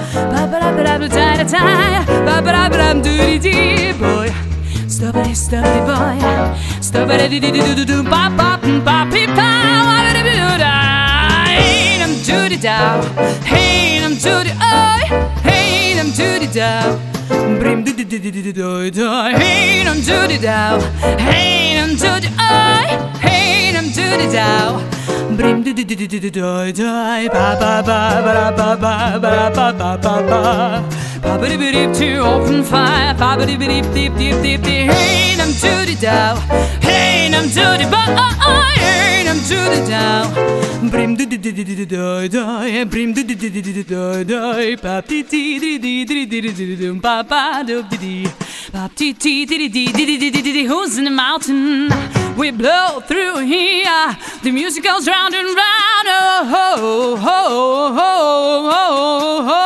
ba ba da ba da ba da da da, ba ba da ba da doody dee boy. Stubbity stubbity boy, stubbity dee dee doo doo doo, ba ba ba pee pa, wa ba da ba doo da. Hey, I'm doody dow, hey, I'm doody oi, hey, I'm doody dow. Brim doo doo doo doo doo doo doo, hey, I'm doody dow, hey, I'm doody oi, hey, I'm doody dow. Brim doo doo doo doo doo doo doo, ba ba ba ba ba ba ba ba ba ba ba. Ba-ba-dee dip to open fire, ba-ba-dee dip dip dip dip dip. Hey, I'm doody dow, hey, I'm doody boy, hey, I'm doody dow. Brim doo doo doo doo doo doo doo, brim doo doo doo doo doo doo doo. Pop dee dee dee dee dee dee dee dee, ba ba doo dee dee. Pop dee dee dee dee dee dee dee dee. Who's in the mountain? We blow through here. The music goes round and round. Oh ho ho ho ho ho.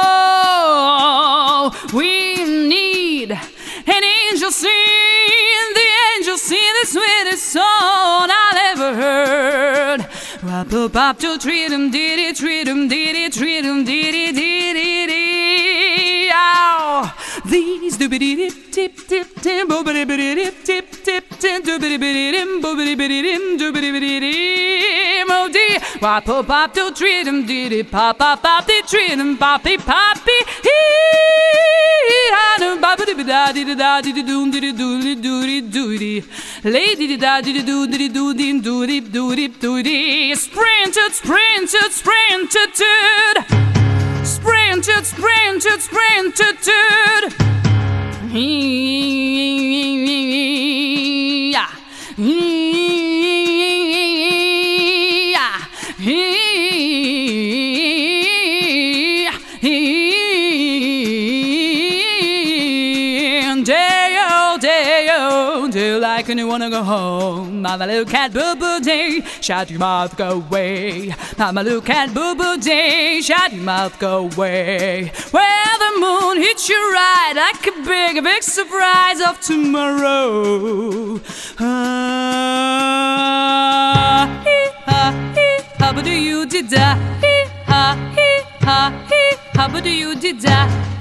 We need an angel sing, the angel sing the sweetest song I've ever heard. Rap a pop to treat 'em, diddy, treat 'em, diddy, treat 'em, diddy, diddy, diddy. Ow! These doobity dip tip tip tim, boobity bitty dip tip tip tim, doobity bitty dim, boobity bitty dim, doobity bitty dim. Oh dear, rap a pop to treat 'em, diddy, pop pop pop, they treat 'em, poppy poppy. Da di da di do di do di do di do di, lady da di do di do di do di do di do di. Sprinted, sprinted, sprinted, sprinted, sprinted, sprinted. Yeah. Do like when you wanna go home? Mama little cat boo boo day, shut your mouth, go away. Mama little cat boo boo day, shut your mouth, go away. Where the moon hits you right like a big surprise of tomorrow. Ah, hee ha, how do you did that? Hee ha, how do you did that?